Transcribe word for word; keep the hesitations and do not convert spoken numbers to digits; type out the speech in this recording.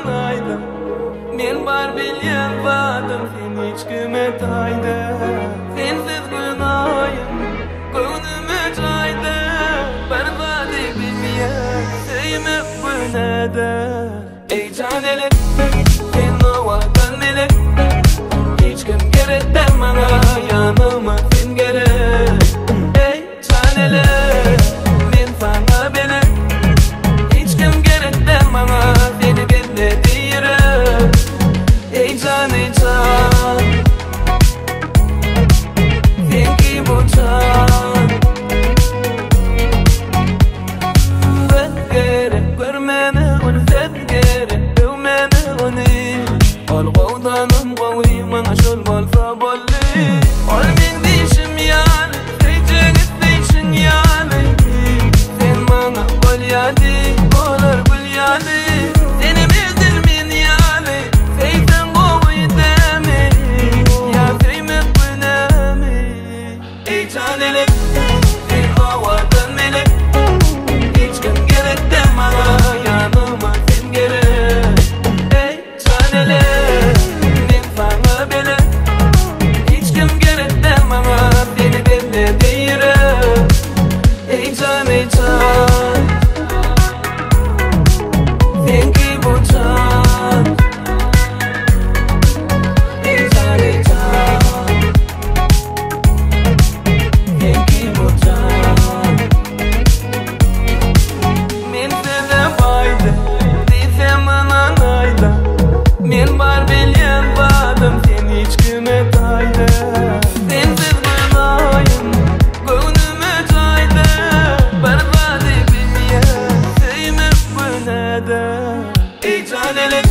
ayda men bar bilyen vadım sen hiç kıymet ayda sensiz günahım gönlüme cayda berbat bilmeyen sevme bu neden ey canelek sen o vatan melek hiç kim gerek demana yanıma sen gerek ey canelek men sana belek hiç kim gerek demana seni bende diyelim ey can ey can sen ki bu can ben gerek görmene onu sen gerek dövmene onu ol qavdanım qavriman şol malfa bolli ol men dişim yani seycegit deyşin yani sen bana bol yadi olur bul yadi seni bildirmin yani seysen qovuy demi ya seymet bünemi ey canelek sen o vatan melek hiç kim gerek demana yanıma sen gerek ey canelek men sana belek hiç kim gerek demana seni bende diyelim ey can ey can sen ki bu can ey can ey can sen ki bu can men size fayda desem anan ayda men bar bilyen vadım sen hiç kıymet ayda sensiz günahım gönlüme cayda berbat bilmeyen sevme bu neden ey canelek